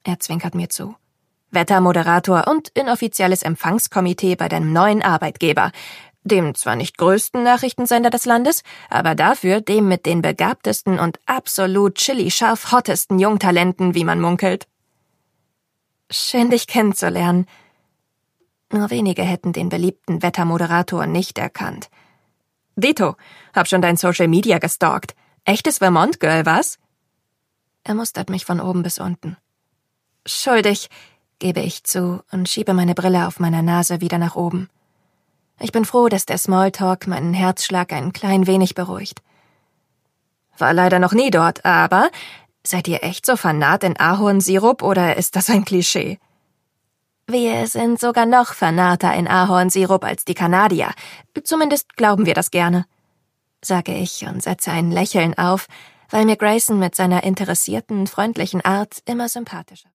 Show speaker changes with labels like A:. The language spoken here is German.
A: Er zwinkert mir zu. Wettermoderator und inoffizielles Empfangskomitee bei deinem neuen Arbeitgeber. Dem zwar nicht größten Nachrichtensender des Landes, aber dafür dem mit den begabtesten und absolut chili-scharf hottesten Jungtalenten, wie man munkelt. Schön, dich kennenzulernen. Nur wenige hätten den beliebten Wettermoderator nicht erkannt. Dito, hab schon dein Social Media gestalkt. Echtes Vermont-Girl, was? Er mustert mich von oben bis unten. Schuldig, gebe ich zu und schiebe meine Brille auf meiner Nase wieder nach oben. Ich bin froh, dass der Smalltalk meinen Herzschlag ein klein wenig beruhigt. War leider noch nie dort, aber seid ihr echt so Fanat in Ahornsirup oder ist das ein Klischee? Wir sind sogar noch fanater in Ahornsirup als die Kanadier. Zumindest glauben wir das gerne, sage ich und setze ein Lächeln auf, weil mir Grayson mit seiner interessierten, freundlichen Art immer sympathischer